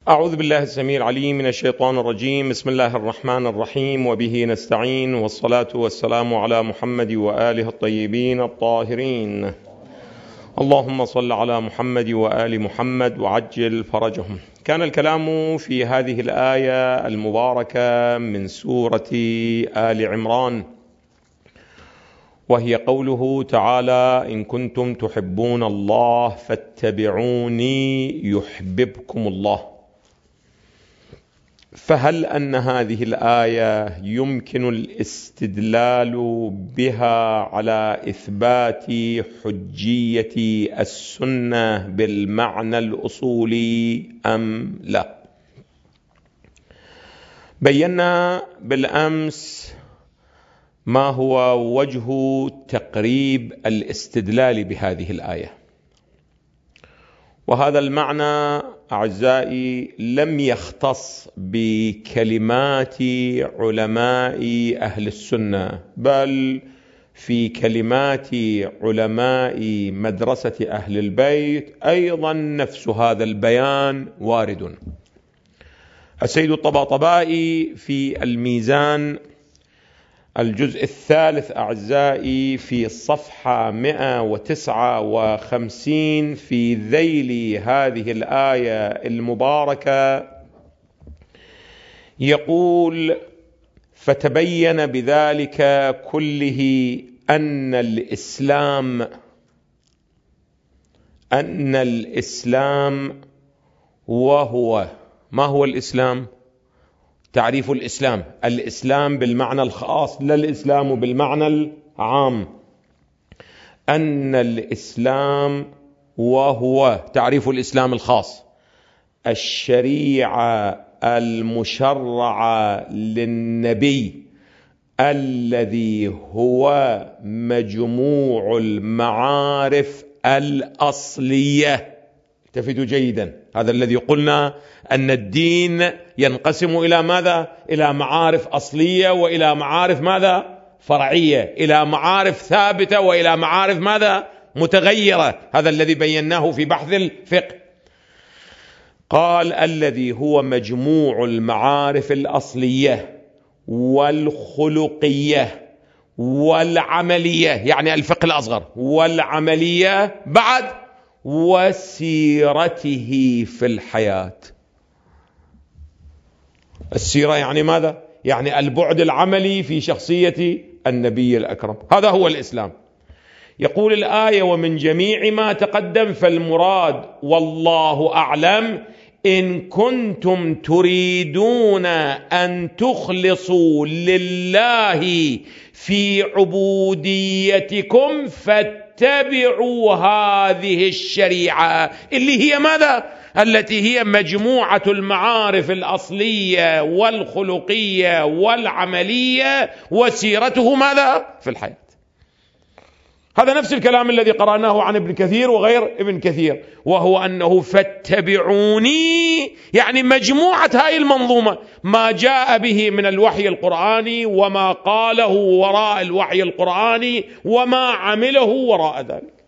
أعوذ بالله السميع العليم من الشيطان الرجيم. بسم الله الرحمن الرحيم، وبه نستعين، والصلاة والسلام على محمد وآله الطيبين الطاهرين. اللهم صل على محمد وآل محمد وعجل فرجهم. كان الكلام في هذه الآية المباركة من سورة آل عمران، وهي قوله تعالى: إن كنتم تحبون الله فاتبعوني يحببكم الله. فهل أن هذه الآية يمكن الاستدلال بها على إثبات حجية السنة بالمعنى الأصولي أم لا؟ بينا بالأمس ما هو وجه تقريب الاستدلال بهذه الآية، وهذا المعنى أعزائي لم يختص بكلمات علماء أهل السنة، بل في كلمات علماء مدرسة أهل البيت أيضا نفس هذا البيان وارد. السيد الطباطبائي في الميزان الجزء الثالث أعزائي في صفحة 159 في ذيل هذه الآية المباركة يقول: فتبين بذلك كله أن الإسلام وهو ما هو الإسلام؟ تعريف الإسلام بالمعنى الخاص، لا الإسلام بالمعنى العام. أن الإسلام وهو تعريف الإسلام الخاص الشريعة المشرعة للنبي الذي هو مجموع المعارف الأصلية. التفتوا جيدا، هذا الذي قلنا أن الدين ينقسم إلى ماذا؟ إلى معارف أصلية، وإلى معارف ماذا؟ فرعية، إلى معارف ثابتة، وإلى معارف ماذا؟ متغيرة. هذا الذي بيناه في بحث الفقه. قال: الذي هو مجموع المعارف الأصلية والخلقية والعملية، يعني الفقه الأصغر، والعملية بعد، وسيرته في الحياة. السيرة يعني ماذا؟ يعني البعد العملي في شخصية النبي الأكرم. هذا هو الإسلام. يقول الآية: ومن جميع ما تقدم فالمراد والله أعلم إن كنتم تريدون أن تخلصوا لله في عبوديتكم فاتبعوا هذه الشريعة اللي هي ماذا؟ التي هي مجموعة المعارف الأصلية والخلقية والعملية، وسيرته ماذا؟ في الحياة. هذا نفس الكلام الذي قرأناه عن ابن كثير وغير ابن كثير، وهو أنه فاتبعوني يعني مجموعة هاي المنظومة، ما جاء به من الوحي القرآني وما قاله وراء الوحي القرآني وما عمله وراء ذلك.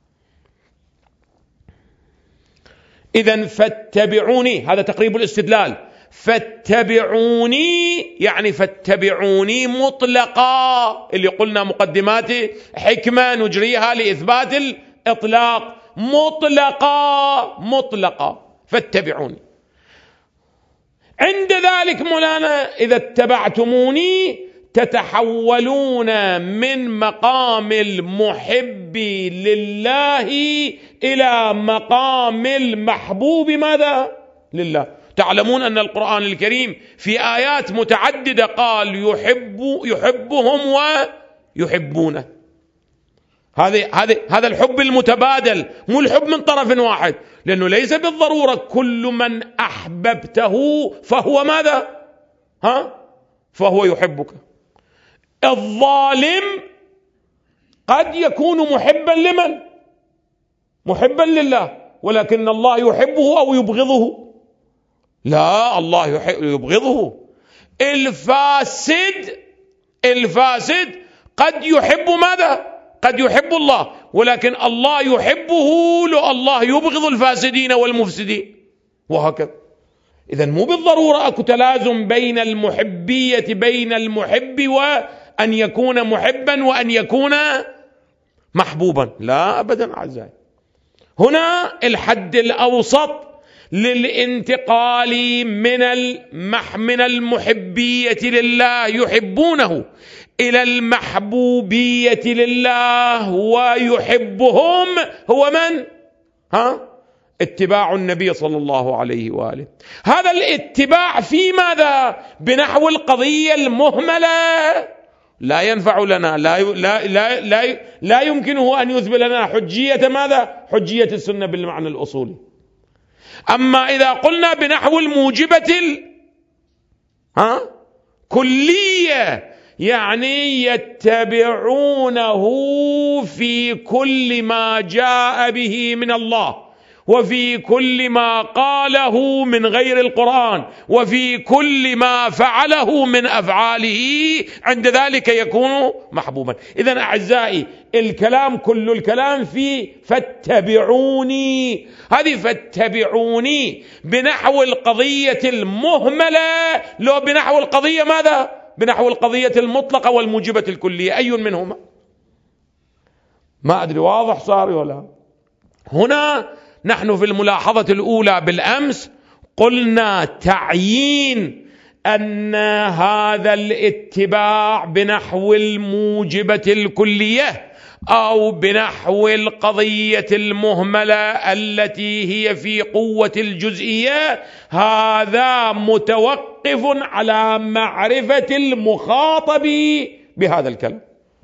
إذن فاتبعوني، هذا تقريب الاستدلال. فاتبعوني يعني فاتبعوني مطلقا، اللي قلنا مقدمات حكمة نجريها لإثبات الإطلاق. مطلقا فاتبعوني. عند ذلك مولانا إذا اتبعتموني تتحولون من مقام المحب لله إلى مقام المحبوب ماذا؟ لله. تعلمون أن القرآن الكريم في آيات متعددة قال يحبهم ويحبونه. هذا الحب المتبادل، مو الحب من طرف واحد، لأنه ليس بالضرورة كل من أحببته فهو ماذا؟ فهو يحبك. الظالم قد يكون محبا لمن؟ محبا لله، ولكن الله يحبه أو يبغضه؟ لا، الله يبغضه. الفاسد قد يحب ماذا؟ قد يحب الله، ولكن الله يحبه، لو الله يبغض الفاسدين والمفسدين، وهكذا. إذن مو بالضرورة أكو تلازم بين المحبية بين المحب وأن يكون محبا وأن يكون محبوبا، لا أبدا أعزائي. هنا الحد الأوسط للانتقال من المحبية لله يحبونه إلى المحبوبية لله ويحبهم هو من؟ اتباع النبي صلى الله عليه وآله. هذا الاتباع في ماذا؟ بنحو القضية المهملة لا ينفع لنا، لا يمكنه أن يثبت لنا حجية ماذا؟ حجية السنة بالمعنى الأصولي. أما إذا قلنا بنحو الموجبة كلية، يعني يتبعونه في كل ما جاء به من الله، وفي كل ما قاله من غير القرآن، وفي كل ما فعله من أفعاله، عند ذلك يكون محبوبا. إذن أعزائي الكلام كل الكلام في فاتبعوني، هذه فاتبعوني بنحو القضية المهملة، لو بنحو القضية ماذا؟ بنحو القضية المطلقة والموجبة الكلية، أي منهما؟ ما أدري واضح صار ولا؟ هنا نحن في الملاحظة الأولى بالأمس قلنا تعيين أن هذا الاتباع بنحو الموجبة الكلية أو بنحو القضية المهملة التي هي في قوة الجزئية، هذا متوقف على معرفة المخاطب بهذا الكلام.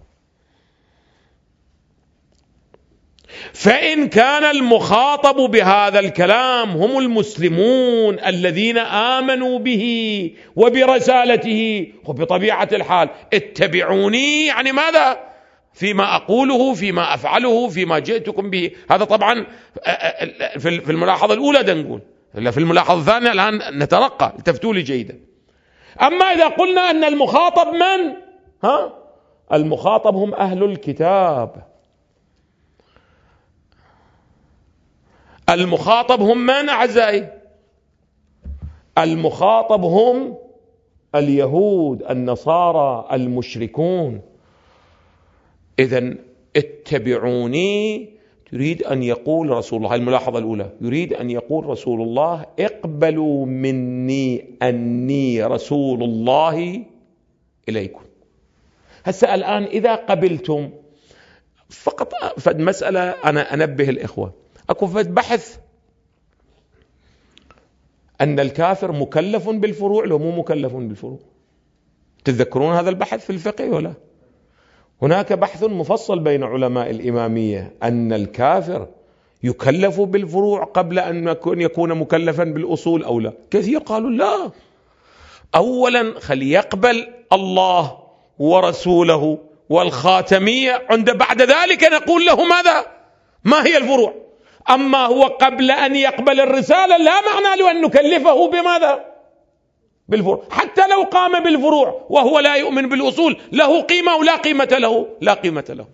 فإن كان المخاطب بهذا الكلام هم المسلمون الذين آمنوا به وبرسالته، وبطبيعة الحال اتبعوني يعني ماذا؟ فيما أقوله، فيما أفعله، فيما جئتكم به. هذا طبعا في الملاحظة الأولى نقول، في الملاحظة الثانية الآن نترقى، التفتوا لي جيدا. أما إذا قلنا أن المخاطب من؟ المخاطب هم أهل الكتاب. المخاطب هم من أعزائي؟ المخاطب هم اليهود، النصارى، المشركون. إذن اتبعوني يريد أن يقول رسول الله، الملاحظة الأولى، يريد أن يقول رسول الله اقبلوا مني أني رسول الله إليكم. هسه الآن إذا قبلتم، فقط فد مسألة أنا أنبه الإخوة، أكو فد بحث أن الكافر مكلف بالفروع لو مو مكلف بالفروع. تتذكرون هذا البحث في الفقه ولا؟ هناك بحث مفصل بين علماء الإمامية أن الكافر يكلف بالفروع قبل أن يكون مكلفا بالأصول أو لا. كثير قالوا لا، أولا خليقبل الله ورسوله والخاتمية، بعد ذلك نقول له ماذا؟ ما هي الفروع؟ أما هو قبل أن يقبل الرسالة لا معنى له أن نكلفه بماذا؟ بالفروع. حتى لو قام بالفروع وهو لا يؤمن بالأصول له قيمة ولا قيمة له؟ لا قيمة له.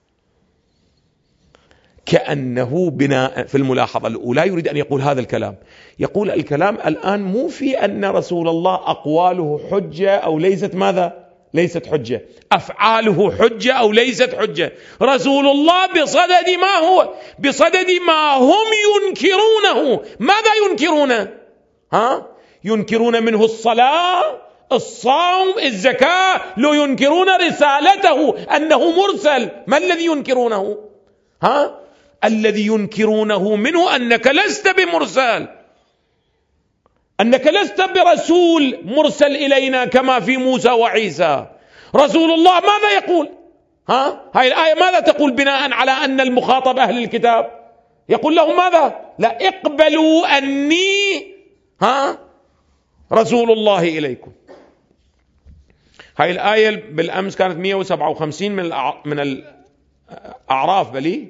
كأنه بناء في الملاحظة الأولى يريد أن يقول هذا الكلام، يقول الكلام الآن مو في أن رسول الله أقواله حجة أو ليست ماذا؟ ليست حجة. أفعاله حجة أو ليست حجة. رسول الله بصدد ما هو، بصدد ما هم ينكرونه. ماذا ينكرونه؟ ينكرون منه الصلاة، الصوم، الزكاة، لو ينكرون رسالته أنه مرسل. ما الذي ينكرونه؟ الذي ينكرونه منه أنك لست بمرسل، أنك لست برسول مرسل إلينا كما في موسى وعيسى. رسول الله ماذا يقول؟ هاي الآية ماذا تقول بناء على أن المخاطب أهل الكتاب؟ يقول له ماذا؟ لا، اقبلوا أني رسول الله إليكم. هاي الآية بالأمس كانت 157 من الأعراف. بلى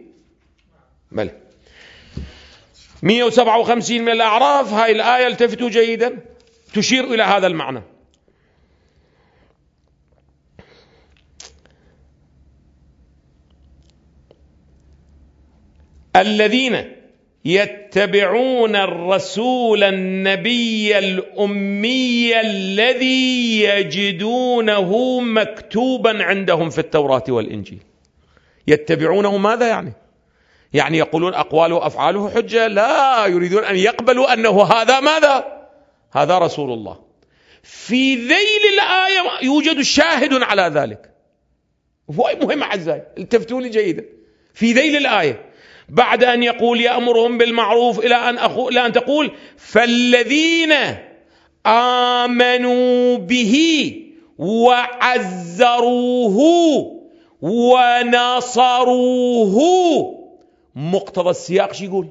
157 من الأعراف. هاي الآية التفتوا جيدا تشير إلى هذا المعنى. الذين يتبعون الرسول النبي الأمي الذي يجدونه مكتوبا عندهم في التوراة والإنجيل. يتبعونه ماذا يعني يقولون أقواله وأفعاله حجة؟ لا، يريدون أن يقبلوا أنه هذا ماذا؟ هذا رسول الله. في ذيل الآية يوجد شاهد على ذلك. مهم أعزائي، التفتوا لي جيدا. في ذيل الآية بعد أن يقول يأمرهم بالمعروف إلى أن تقول فالذين آمنوا به وعزروه ونصروه. مقتضى السياق شو يقول؟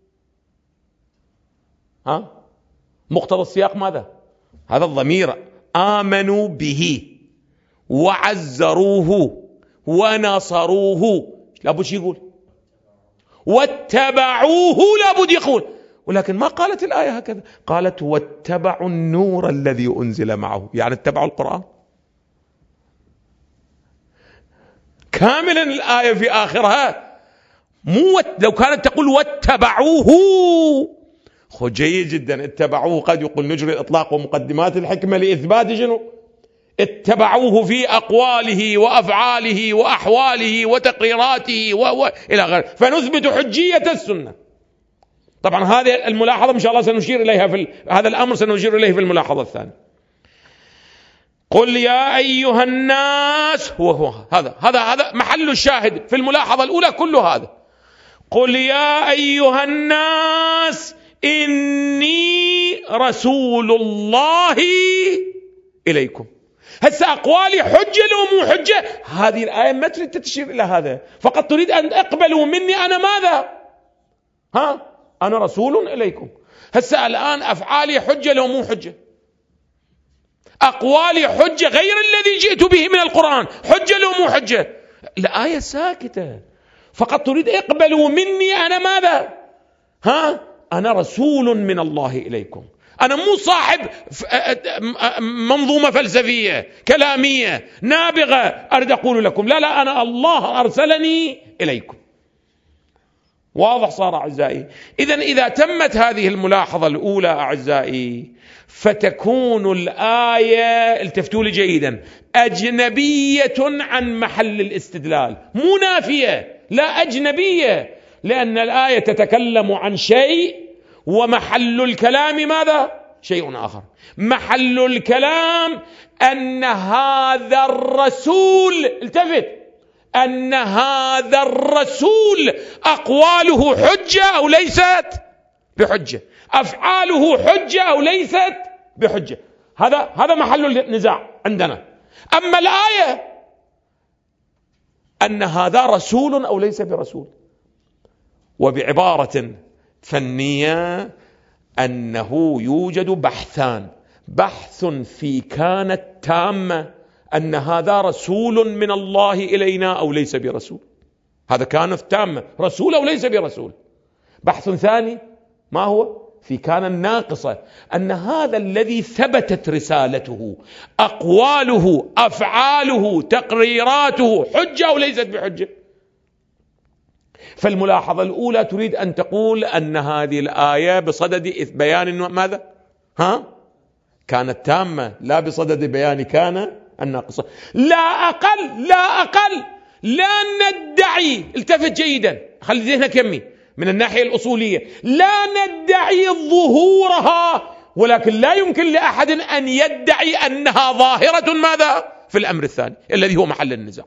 مقتضى السياق ماذا؟ هذا الضمير آمنوا به وعزروه ونصروه لابد شو يقول؟ واتبعوه لابد يقول. ولكن ما قالت الآية هكذا، قالت واتبعوا النور الذي أنزل معه، يعني اتبعوا القرآن كاملا. الآية في آخرها لو كانت تقول واتبعوه جيد جدا. اتبعوه قد يقول نجري الإطلاق ومقدمات الحكمة لإثبات شنو؟ اتبعوه في أقواله وأفعاله وأحواله وتقريراته إلى غيره، فنثبت حجية السنة. طبعا هذه الملاحظة إن شاء الله سنشير إليها هذا الأمر سنشير إليه في الملاحظة الثانية. قل يا أيها الناس، هذا محل الشاهد في الملاحظة الأولى كل هذا. قل يا أيها الناس إني رسول الله إليكم. هسه أقوالي حجة لو مو حجة؟ هذه الآية ما تريد تشير إلى هذا، فقط تريد أن أقبلوا مني أنا ماذا؟ أنا رسول إليكم. هسه الآن أفعالي حجة لو مو حجة؟ أقوالي حجة غير الذي جئت به من القرآن حجة لو مو حجة؟ الآية ساكتة، فقط تريد اقبلوا مني أنا ماذا؟ أنا رسول من الله إليكم. أنا مو صاحب منظومة فلسفية كلامية نابغة أريد أقول لكم، لا، أنا الله أرسلني إليكم. واضح صار أعزائي؟ إذا تمت هذه الملاحظة الأولى أعزائي، فتكون الآية، التفتوا لي جيدا، أجنبية عن محل الاستدلال، مو نافية، لا أجنبية، لأن الآية تتكلم عن شيء ومحل الكلام ماذا؟ شيء آخر. محل الكلام أن هذا الرسول، التفت، أن هذا الرسول أقواله حجة أو ليست بحجة، أفعاله حجة أو ليست بحجة. هذا محل النزاع عندنا. أما الآية أن هذا رسول أو ليس برسول، وبعبارة فنية أنه يوجد بحثان: بحث في كانت تامة أن هذا رسول من الله إلينا أو ليس برسول، هذا كانت تامة، رسول أو ليس برسول. بحث ثاني ما هو؟ في كان ناقصة، أن هذا الذي ثبتت رسالته، أقواله، أفعاله، تقريراته حجة أو ليست بحجة. فالملاحظة الأولى تريد أن تقول أن هذه الآية بصدد بيان ماذا؟ كانت تامة، لا بصدد بيان كان الناقصة. لا أقل لا ندعي، التفت جيدا، خلي ذهنك يمي من الناحية الأصولية، لا ندعي ظهورها، ولكن لا يمكن لأحد أن يدعي أنها ظاهرة ماذا؟ في الأمر الثاني الذي هو محل النزاع.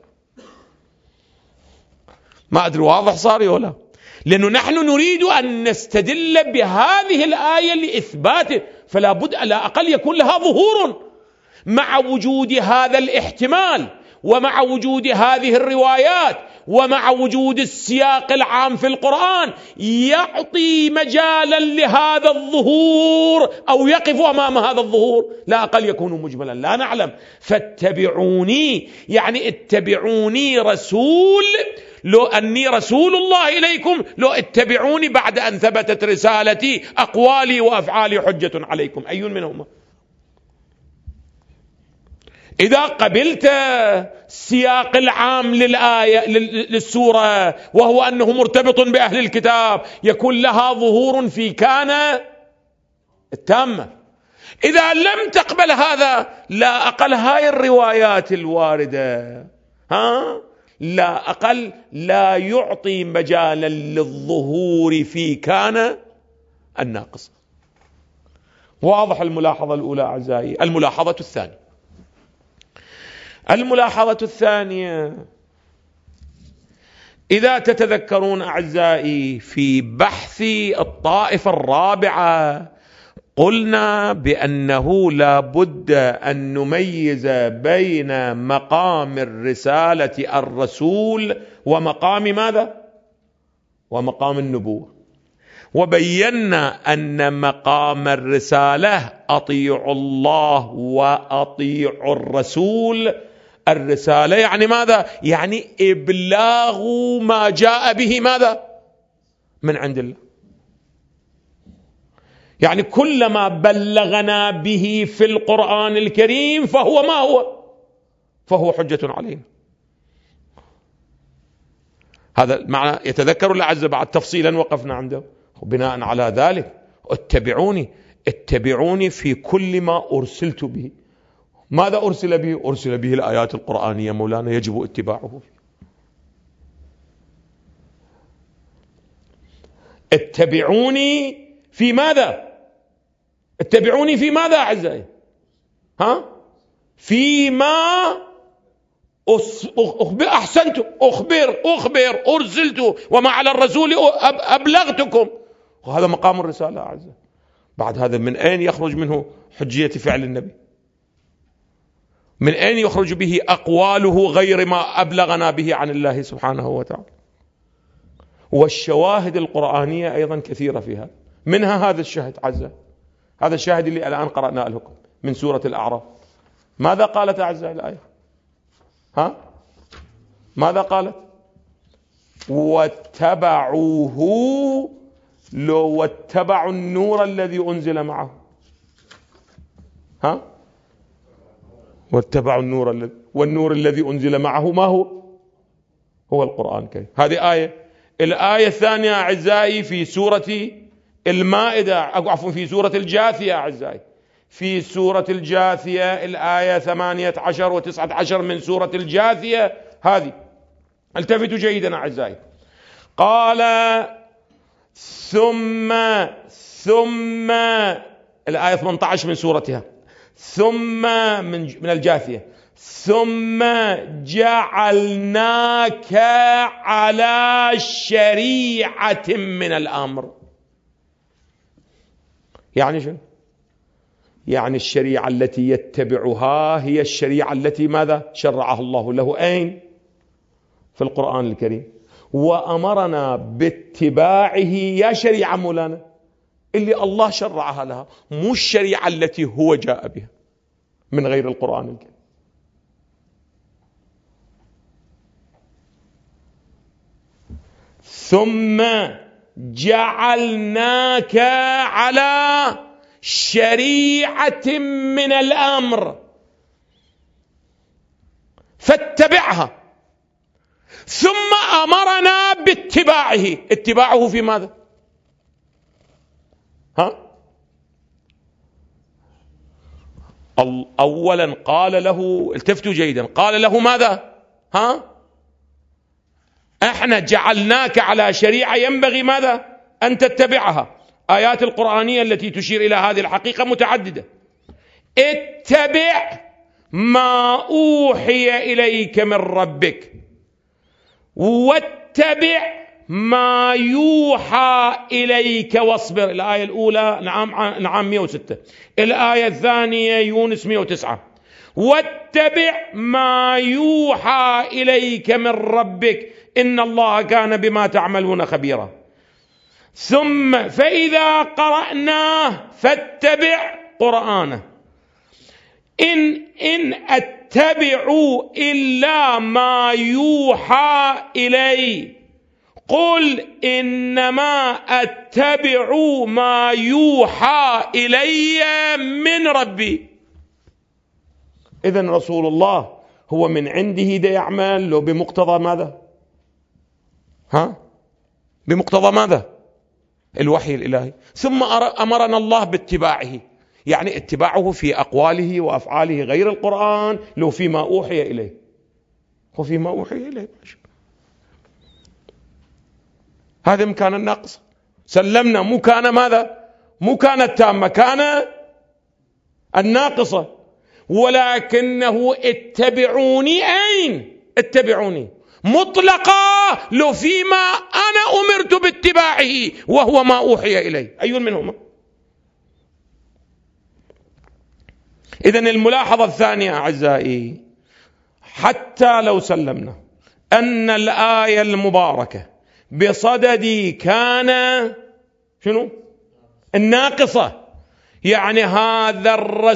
ما أدري واضح صار ولا؟ لأنه نحن نريد أن نستدل بهذه الآية لإثباته، فلا بد على أقل يكون لها ظهور مع وجود هذا الاحتمال، ومع وجود هذه الروايات، ومع وجود السياق العام في القرآن يعطي مجالا لهذا الظهور أو يقف أمام هذا الظهور، لا أقل يكون مجملا. لا نعلم. فاتبعوني يعني اتبعوني رسول، لو أني رسول الله إليكم، لو اتبعوني بعد أن ثبتت رسالتي، أقوالي وأفعالي حجة عليكم. أي منهما؟ إذا قبلت السياق العام للآية للسورة وهو أنه مرتبط بأهل الكتاب يكون لها ظهور في كان التامة. إذا لم تقبل هذا، لا أقل هاي الروايات الواردة لا أقل لا يعطي مجالا للظهور في كان الناقص. واضح الملاحظة الأولى أعزائي. الملاحظة الثانية، إذا تتذكرون أعزائي في بحث الطائفة الرابعة قلنا بأنه لا بد أن نميز بين مقام الرسالة الرسول ومقام ماذا؟ ومقام النبوة. وبينا أن مقام الرسالة أطيعوا الله وأطيعوا الرسول. الرسالة يعني ماذا؟ يعني إبلاغ ما جاء به ماذا؟ من عند الله. يعني كل ما بلغنا به في القرآن الكريم فهو ما هو؟ فهو حجة علينا. هذا معنى يتذكر الله عز بعد تفصيلا وقفنا عنده. وبناء على ذلك اتبعوني في كل ما أرسلت به. ماذا أرسل به؟ أرسل به الآيات القرآنية مولانا، يجب اتباعه. اتبعوني في ماذا؟ اتبعوني في ماذا أعزائي؟ فيما أحسنت، أخبر أرسلت وما على الرسول أبلغتكم. وهذا مقام الرسالة أعزائي. بعد هذا من أين يخرج منه حجية فعل النبي؟ من أين يخرج به أقواله غير ما أبلغنا به عن الله سبحانه وتعالى؟ والشواهد القرآنية أيضا كثيرة فيها، منها هذا الشاهد عزة، هذا الشاهد اللي الآن قرأناه لكم من سورة الأعراف. ماذا قالت أعزائي الآية؟ ماذا قالت؟ واتبعوه لو واتبعوا النور الذي أنزل معه. واتبعوا النور والنور الذي أنزل معه ما هو؟ هو القرآن الكريم. هذه آية. الآية الثانية أعزائي في سورة المائدة، عفوا في سورة الجاثية أعزائي، في سورة الجاثية الآية 18 و19 من سورة الجاثية هذه. التفتوا جيدا أعزائي. قال ثم الآية 18 من سورتها، ثم من الجاثية، ثم جعلناك على شريعة من الأمر. يعني شو؟ يعني الشريعة التي يتبعها هي الشريعة التي ماذا؟ شرعها الله له. أين؟ في القرآن الكريم. وأمرنا باتباعه. يا شريعة مولانا اللي الله شرعها لها، مو الشريعة التي هو جاء بها من غير القرآن الكريم. ثم جعلناك على شريعة من الأمر فاتبعها. ثم أمرنا باتباعه. اتباعه في ماذا؟ أولا قال له، التفتوا جيدا، قال له ماذا؟ احنا جعلناك على شريعة ينبغي ماذا؟ أن تتبعها. آيات القرآنية التي تشير إلى هذه الحقيقة متعددة. اتبع ما أوحي إليك من ربك واتبع ما يوحى إليك واصبر. الآية الأولى نعم 106، الآية الثانية يونس 109. واتبع ما يوحى إليك من ربك إن الله كان بما تعملون خبيرا. ثم فإذا قرأناه فاتبع قرآنه. إن أتبع إلا ما يوحى إلي قل إنما أتبع ما يوحى إلي من ربي. إذن رسول الله هو من عنده دا يعمل لو بمقتضى ماذا؟ بمقتضى ماذا؟ الوحي الإلهي. ثم أمرنا الله باتباعه، يعني اتباعه في أقواله وأفعاله غير القرآن لو فيما أوحي إليه، وفيما أوحي إليه. هذا مكان الناقص. سلمنا مو كان ماذا؟ مو كان التامة، كان الناقصة. ولكنه اتبعوني، أين؟ اتبعوني مطلقا لو فيما أنا أمرت باتباعه وهو ما أوحي إليه. أي منهما؟ إذن الملاحظة الثانية أعزائي، حتى لو سلمنا أن الآية المباركة بصدد كان شنو؟ الناقصة، يعني هذا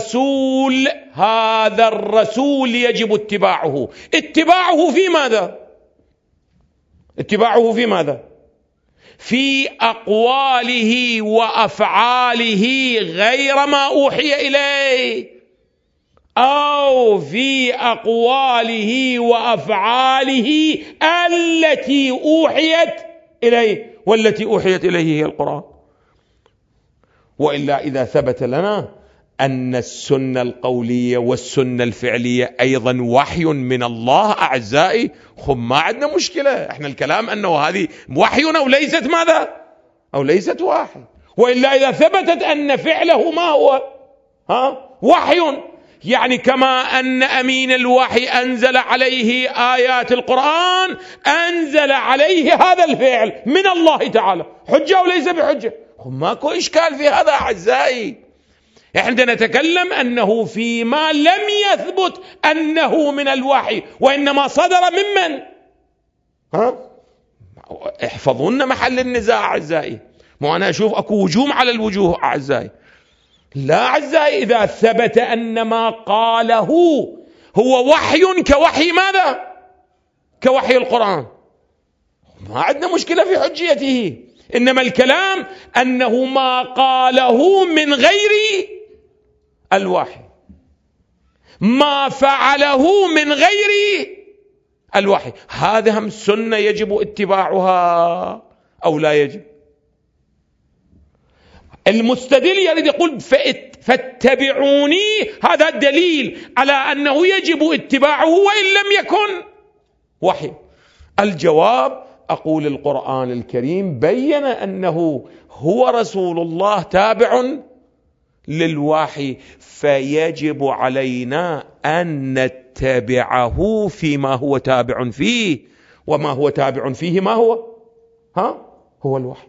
الرسول يجب اتباعه. اتباعه في ماذا؟ اتباعه في ماذا؟ في أقواله وأفعاله غير ما أوحي إليه، أو في أقواله وأفعاله التي أوحيت إليه، والتي أوحيت إليه هي القرآن. وإلا إذا ثبت لنا أن السنة القولية والسنة الفعلية أيضا وحي من الله أعزائي، ما عندنا مشكلة. احنا الكلام أنه هذه وحي أو ليست ماذا؟ أو ليست وحي. وإلا إذا ثبتت أن فعله ما هو؟ وحي، يعني كما أن أمين الوحي أنزل عليه آيات القرآن أنزل عليه هذا الفعل من الله تعالى، حجة أو ليس بحجة؟ ماكو إشكال في هذا أعزائي. احنا نتكلم أنه فيما لم يثبت أنه من الوحي، وإنما صدر ممن؟ احفظون محل النزاع أعزائي. مو أنا أشوف أكو وجوم على الوجوه أعزائي. لا أعزائي، إذا ثبت أن ما قاله هو وحي كوحي ماذا؟ كوحي القرآن، ما عندنا مشكلة في حجيته. إنما الكلام أنه ما قاله من غير الوحي، ما فعله من غير الوحي، هذا هم سنة يجب اتباعها أو لا يجب؟ المستدل يريد يقول فاتبعوني، هذا الدليل على أنه يجب اتباعه وإن لم يكن وحي. الجواب أقول القرآن الكريم بين أنه هو رسول الله تابع للوحي، فيجب علينا أن نتبعه فيما هو تابع فيه، وما هو تابع فيه ما هو؟ هو الوحي،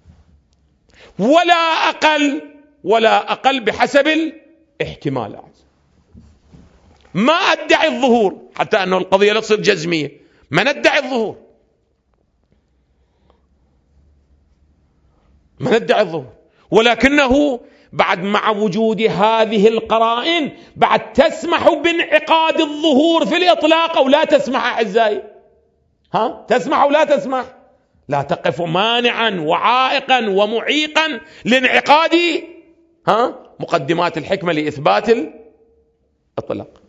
ولا أقل بحسب الاحتمال. ما أدعي الظهور، حتى أنه القضية لا تصير جزمية، ما ندعي الظهور، ما ندعي الظهور، ولكنه بعد مع وجود هذه القرائن بعد تسمح بانعقاد الظهور في الإطلاق أو لا تسمح أعزائي؟ تسمح أو لا تسمح؟ لا تقف مانعا وعائقا ومعيقا لانعقاد مقدمات الحكمة لإثبات الإطلاق.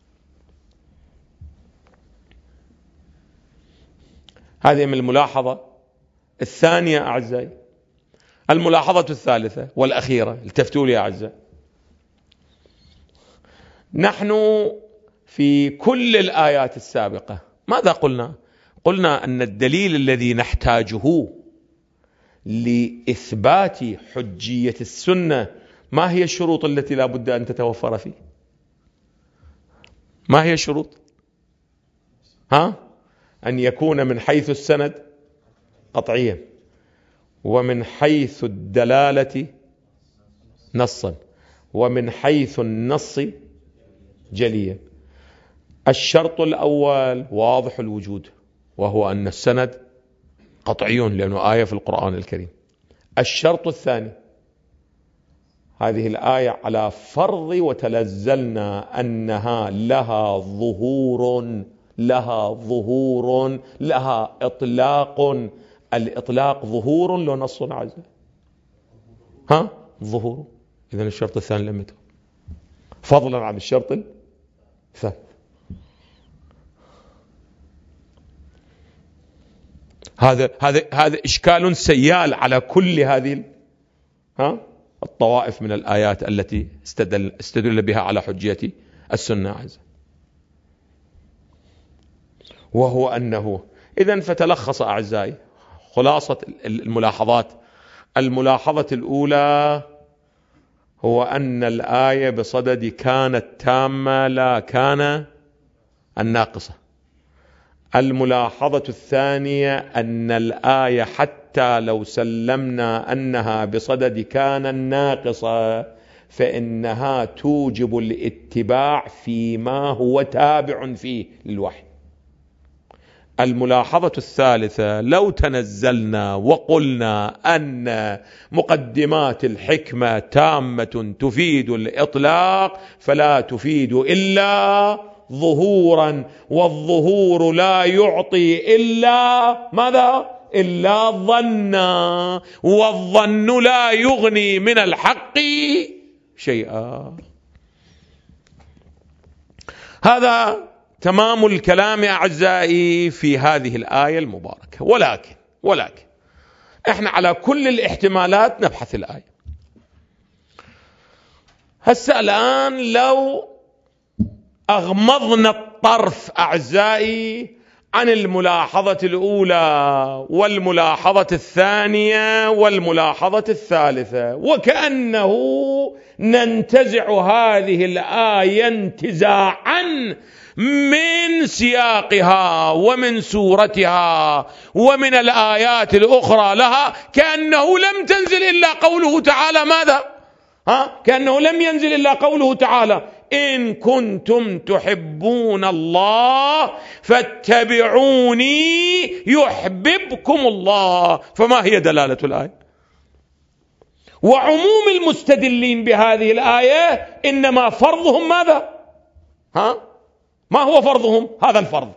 هذه من الملاحظة الثانية أعزائي. الملاحظة الثالثة والأخيرة، التفتوا لي يا أعزائي. نحن في كل الآيات السابقة ماذا قلنا؟ قلنا أن الدليل الذي نحتاجه لإثبات حجية السنة ما هي الشروط التي لا بد أن تتوفر فيه؟ ما هي الشروط؟ أن يكون من حيث السند قطعيا، ومن حيث الدلالة نصا، ومن حيث النص جليا. الشرط الأول واضح الوجود، وهو أن السند قطعي لأنه آية في القرآن الكريم. الشرط الثاني، هذه الآية على فرض وتلزلنا أنها لها ظهور، لها إطلاق. الإطلاق ظهور لو نص عزم ظهور. إذن الشرط الثاني لم يتم، فضلا عن الشرط هذا إشكال سيال على كل هذه الطوائف من الآيات التي استدل بها على حجية السنة عز. وهو أنه إذن فتلخص أعزائي خلاصة الملاحظة الأولى هو أن الآية بصدد كانت تامة لا كان الناقصة. الملاحظة الثانية أن الآية حتى لو سلمنا أنها بصدد كان الناقصة فإنها توجب الاتباع فيما هو تابع فيه للوحي. الملاحظة الثالثة لو تنزلنا وقلنا أن مقدمات الحكمة تامة تفيد الإطلاق فلا تفيد إلا ظهورا، والظهور لا يعطي إلا ماذا؟ إلا ظنا، والظن لا يغني من الحق شيئا. هذا تمام الكلام أعزائي في هذه الآية المباركة. ولكن احنا على كل الاحتمالات نبحث الآية. هسه الآن لو أغمضنا الطرف أعزائي عن الملاحظة الأولى والملاحظة الثانية والملاحظة الثالثة، وكأنه ننتزع هذه الآية انتزاعا من سياقها ومن سورتها ومن الآيات الأخرى لها، كأنه لم تنزل إلا قوله تعالى ماذا؟ كأنه لم ينزل إلا قوله تعالى إن كنتم تحبون الله فاتبعوني يحببكم الله. فما هي دلالة الآية؟ وعموم المستدلين بهذه الآية إنما فرضهم ماذا؟ ما هو فرضهم؟ هذا الفرض.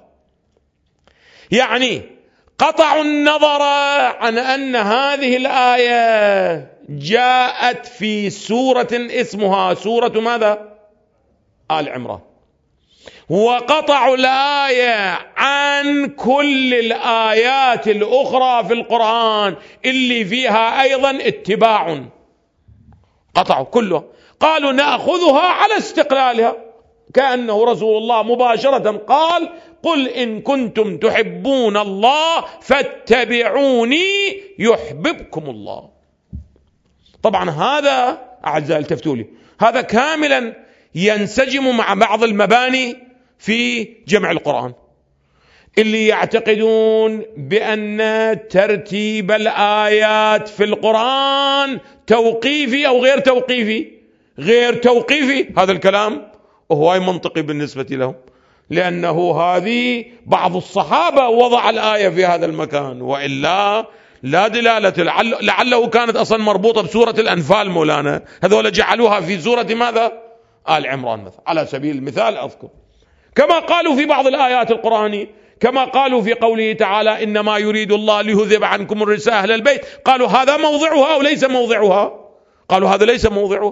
يعني قطعوا النظر عن أن هذه الآية جاءت في سورة اسمها سورة ماذا؟ آل عمران، وقطعوا الآية عن كل الآيات الأخرى في القرآن اللي فيها أيضا اتباع، قطعوا كله، قالوا نأخذها على استقلالها، كأنه رسول الله مباشرة قال قل إن كنتم تحبون الله فاتبعوني يحببكم الله. طبعا هذا أعزائي التفتوا لي، هذا كاملا ينسجم مع بعض المباني في جمع القرآن اللي يعتقدون بأن ترتيب الآيات في القرآن توقيفي أو غير توقيفي. غير توقيفي، هذا الكلام وهو منطقي بالنسبة لهم، لأنه هذه بعض الصحابة وضع الآية في هذا المكان، وإلا لا دلالة. لعله كانت أصلا مربوطة بسورة الأنفال مولانا، هذول جعلوها في سورة ماذا؟ آل عمران مثلا، على سبيل المثال أذكر، كما قالوا في بعض الآيات القرآنية، كما قالوا في قوله تعالى إنما يريد الله ليذهب عنكم الرجس أهل البيت، قالوا هذا موضعها أو ليس موضعها؟ قالوا هذا ليس موضعه.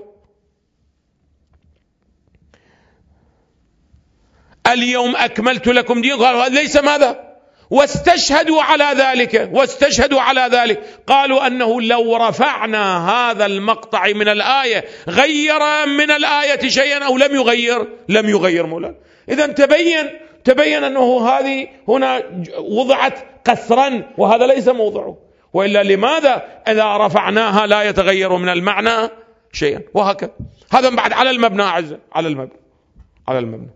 اليوم أكملت لكم دينكم، قالوا هذا ليس ماذا؟ واستشهدوا على ذلك، قالوا أنه لو رفعنا هذا المقطع من الآية غير من الآية شيئا أو لم يغير؟ لم يغير مولانا. إذن تبين أنه هذه هنا وضعت قسرا وهذا ليس موضعه، وإلا لماذا إذا رفعناها لا يتغير من المعنى شيئا؟ وهكذا. هذا بعد على المبنى على المبنى.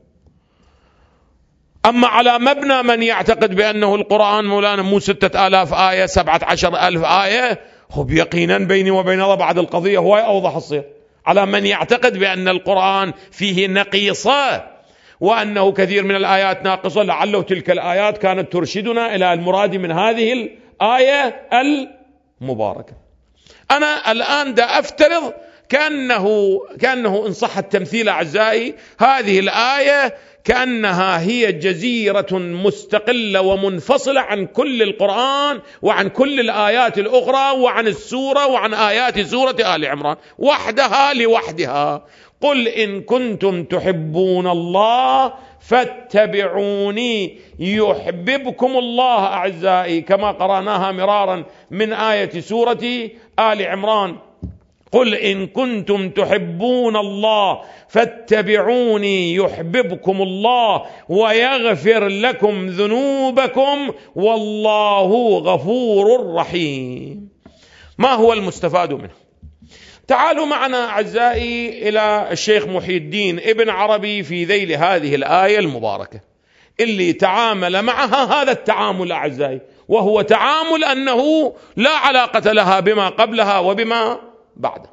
أما على مبنى من يعتقد بأنه القرآن مولانا مو 6000 آية 17,000 آية، هو يقينا بيني وبين بعض القضية هو أوضح الصيغ. على من يعتقد بأن القرآن فيه نقيصة وأنه كثير من الآيات ناقصة، لعله تلك الآيات كانت ترشدنا إلى المراد من هذه الآية المباركة. أنا الآن دا أفترض كأنه إن صح التمثيل أعزائي، هذه الآية كأنها هي جزيرة مستقلة ومنفصلة عن كل القرآن وعن كل الآيات الأخرى وعن السورة وعن آيات سورة آل عمران، وحدها لوحدها. قل إن كنتم تحبون الله فاتبعوني يحببكم الله أعزائي، كما قرأناها مرارا من آية سورة آل عمران. قل إن كنتم تحبون الله فاتبعوني يحببكم الله ويغفر لكم ذنوبكم والله غفور رحيم. ما هو المستفاد منه؟ تعالوا معنا أعزائي إلى الشيخ محي الدين ابن عربي في ذيل هذه الآية المباركة اللي تعامل معها هذا التعامل أعزائي، وهو تعامل أنه لا علاقة لها بما قبلها وبما بعده.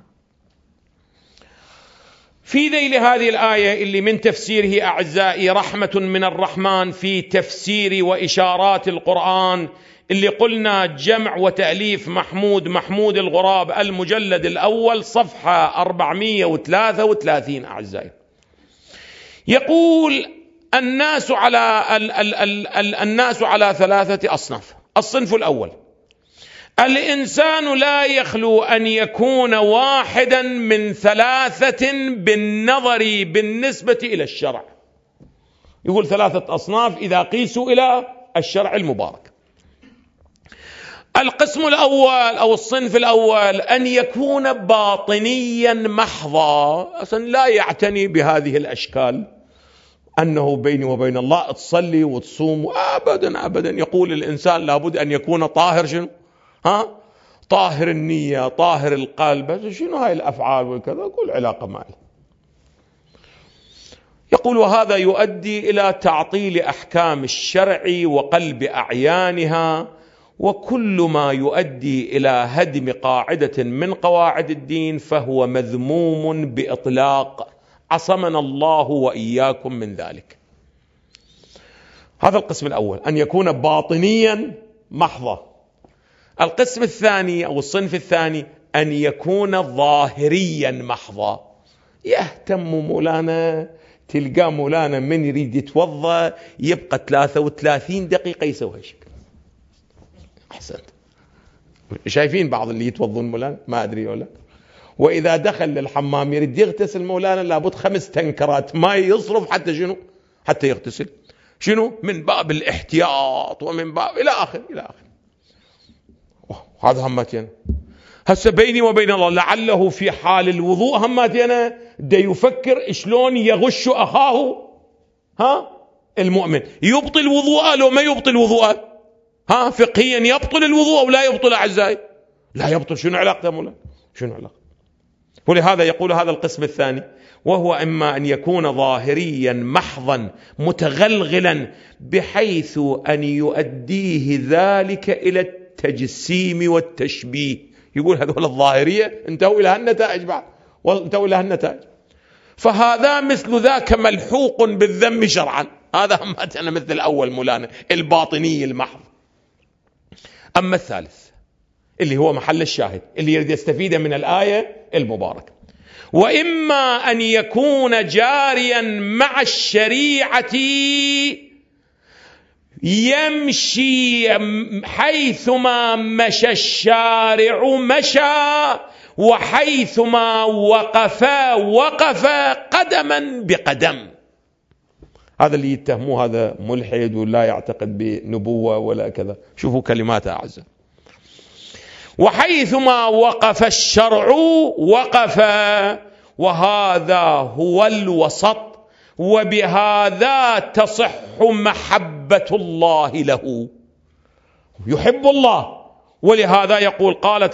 في ذيل هذه الآية اللي من تفسيره أعزائي رحمة من الرحمن في تفسير وإشارات القرآن، اللي قلنا جمع وتأليف محمود الغراب المجلد الأول صفحة 433 أعزائي. يقول الناس على 3 أصناف. الصنف الأول: الإنسان لا يخلو أن يكون واحدا من 3 بالنظر بالنسبة إلى الشرع. يقول 3 أصناف إذا قيسوا إلى الشرع المبارك. القسم الأول أو الصنف الأول أن يكون باطنيا محضا، أصلا لا يعتني بهذه الأشكال، أنه بيني وبين الله تصلي وتصوم أبدا أبدا. يقول الإنسان لابد أن يكون طاهر، شنو؟ طاهر النية، طاهر القلب، شنو هاي الأفعال وكذا، يقول علاقة معي. يقول وهذا يؤدي إلى تعطيل أحكام الشرع وقلب أعيانها، وكل ما يؤدي إلى هدم قاعدة من قواعد الدين فهو مذموم بإطلاق، عصمنا الله وإياكم من ذلك. هذا القسم الأول، أن يكون باطنيا محضا. القسم الثاني أو الصنف الثاني أن يكون ظاهريا محضا. يهتم مولانا، تلقى مولانا من يريد يتوضأ يبقى 33 دقيقة يسوي هالشيء. أحسنت. شايفين بعض اللي يتوضون مولانا ما أدري ولا، وإذا دخل للحمام يريد يغتسل مولانا لابد 5 تنكرات ما يصرف حتى شنو؟ حتى يغتسل. شنو؟ من باب الاحتياط ومن باب إلى آخر إلى آخر. هذا همتين. هسه بيني وبين الله لعله في حال الوضوء همتين دا يفكر شلون يغش أخاه المؤمن. يبطل وضوءه لو ما يبطل وضوءه؟ فقهيا يبطل الوضوء أو لا يبطل أعزائي؟ لا يبطل. شنو علاقته مولانا؟ شنو علاقة؟ ولهذا يقول هذا القسم الثاني، وهو إما أن يكون ظاهريا محضا متغلغلا بحيث أن يؤديه ذلك إلى التجسيم والتشبيه. يقول هذول الظاهرية انتهوا إلى هالنتائج بعد، وانتهوا إلى هالنتائج، فهذا مثل ذاك ملحوق بالذم شرعا. هذا همتنا مثل الأول مولانا الباطني المحض. أما الثالث اللي هو محل الشاهد اللي يريد يستفيد من الآية المباركة، وإما أن يكون جاريا مع الشريعة يمشي حيثما مشى الشارع مشى، وحيثما وقف قدما بقدم. هذا اللي يتهموه هذا ملحد ولا يعتقد بنبوة ولا كذا. شوفوا كلمات أعزة: وحيثما وقف الشرع وقف، وهذا هو الوسط، وبهذا تصح محبة الله له. يحب الله، ولهذا يقول قال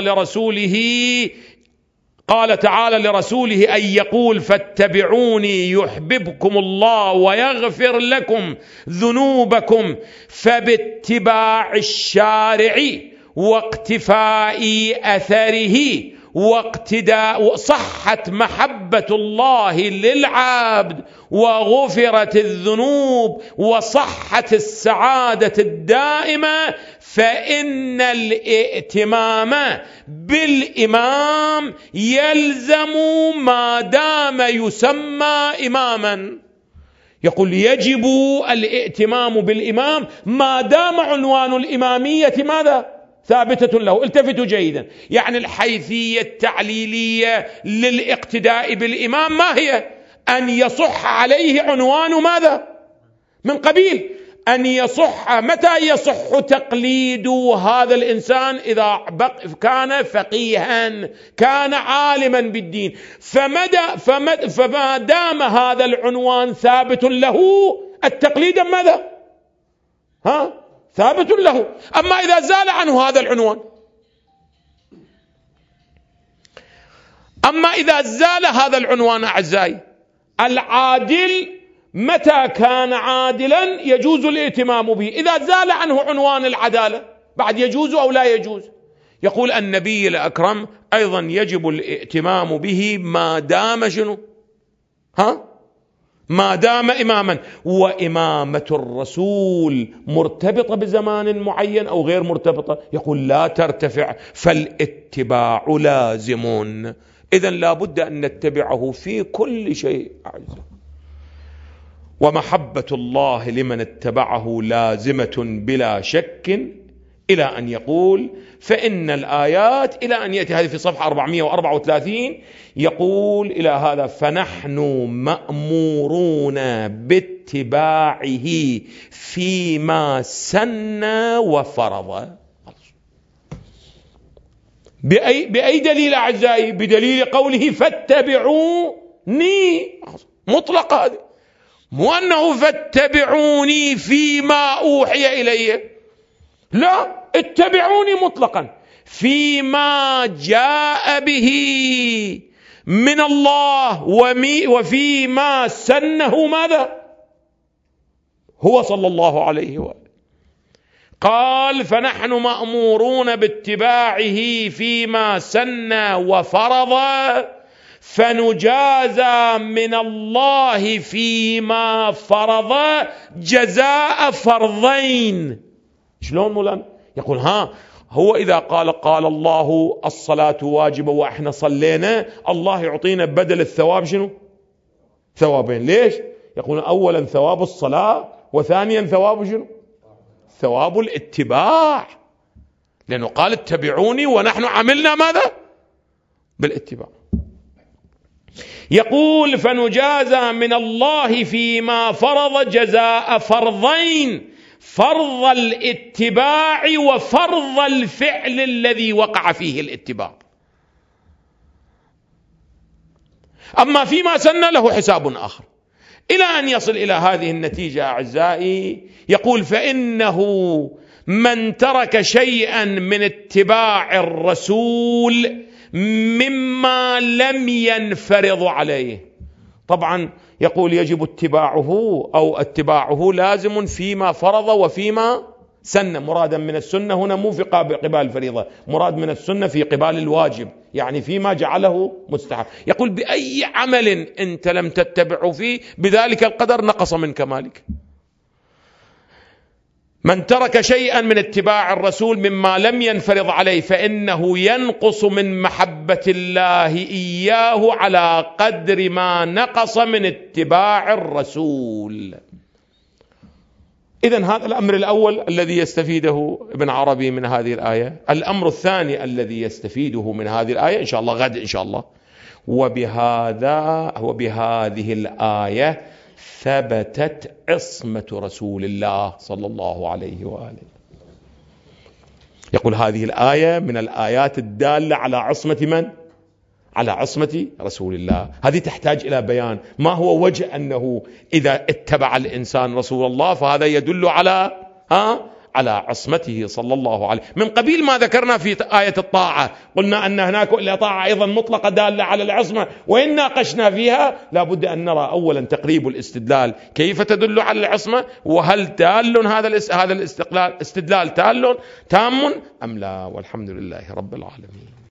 تعالى لرسوله أن يقول فاتبعوني يحببكم الله ويغفر لكم ذنوبكم. فباتباع الشارع واقتفاء أثره واقتداء صحت محبة الله للعبد، وغفرت الذنوب، وصحت السعادة الدائمة. فإن الائتمام بالإمام يلزم ما دام يسمى إماما. يقول يجب الائتمام بالإمام ما دام عنوان الإمامية ماذا؟ ثابتة له. التفتوا جيدا، يعني الحيثية التعليلية للاقتداء بالإمام ما هي؟ أن يصح عليه عنوان ماذا؟ من قبيل أن يصح. متى يصح تقليد هذا الإنسان؟ إذا كان فقيها، كان عالما بالدين. فما دام هذا العنوان ثابت له، التقليد ماذا؟ ثابت له. أما إذا زال عنه هذا العنوان، أعزائي، العادل متى كان عادلا يجوز الائتمام به. إذا زال عنه عنوان العدالة بعد يجوز أو لا يجوز؟ يقول النبي الأكرم أيضا يجب الائتمام به ما دام شنو؟ ما دام إماما. وإمامة الرسول مرتبطة بزمان معين أو غير مرتبطة؟ يقول لا ترتفع، فالاتباع لازم. إذن لا بد أن نتبعه في كل شيء. ومحبة الله لمن اتبعه لازمة بلا شك، إلى أن يقول فإن الآيات، إلى أن يأتي هذه في صفحة 434 يقول إلى هذا: فنحن مأمورون باتباعه فيما سن وفرض. بأي دليل أعزائي؟ بدليل قوله فاتبعوني، مطلق هذه، مو أنه فاتبعوني فيما أوحي إلي، لا، اتبعوني مطلقا فيما جاء به من الله وفيما سنه ماذا؟ هو صلى الله عليه وآله. قال فنحن مأمورون باتباعه فيما سن وفرض، فنجازى من الله فيما فرض جزاء فرضين. شلون مولانا؟ يقول هو إذا قال الله الصلاة واجبة وإحنا صلينا، الله يعطينا بدل الثواب شنو؟ ثوابين. ليش؟ يقول أولا ثواب الصلاة، وثانيا ثواب شنو؟ ثواب الاتباع، لأنه قال اتبعوني ونحن عملنا ماذا؟ بالاتباع. يقول فنجازى من الله فيما فرض جزاء فرضين: فرض الاتباع وفرض الفعل الذي وقع فيه الاتباع. أما فيما سن له حساب آخر. إلى أن يصل إلى هذه النتيجة أعزائي، يقول فإنه من ترك شيئا من اتباع الرسول مما لم ينفرض عليه، طبعا يقول يجب اتباعه أو اتباعه لازم فيما فرض وفيما سن. مرادا من السنة هنا مو في قبال الفريضة، مراد من السنة في قبال الواجب، يعني فيما جعله مستحب. يقول بأي عمل أنت لم تتبع فيه بذلك القدر نقص من كمالك. من ترك شيئا من اتباع الرسول مما لم ينفرض عليه فإنه ينقص من محبة الله إياه على قدر ما نقص من اتباع الرسول. إذن هذا الأمر الأول الذي يستفيده ابن عربي من هذه الآية. الأمر الثاني الذي يستفيده من هذه الآية إن شاء الله غد إن شاء الله، وبهذه الآية ثبتت عصمة رسول الله صلى الله عليه وآله. يقول هذه الآية من الآيات الدالة على عصمة من؟ على عصمة رسول الله. هذه تحتاج إلى بيان. ما هو وجه أنه إذا اتبع الإنسان رسول الله فهذا يدل على عصمته صلى الله عليه. من قبيل ما ذكرنا في آية الطاعة، قلنا أن هناك إلا طاعة أيضا مطلقة دالة على العصمة، وإن ناقشنا فيها لابد أن نرى أولا تقريب الاستدلال كيف تدل على العصمة، وهل تال هذا الاستدلال تام أم لا. والحمد لله رب العالمين.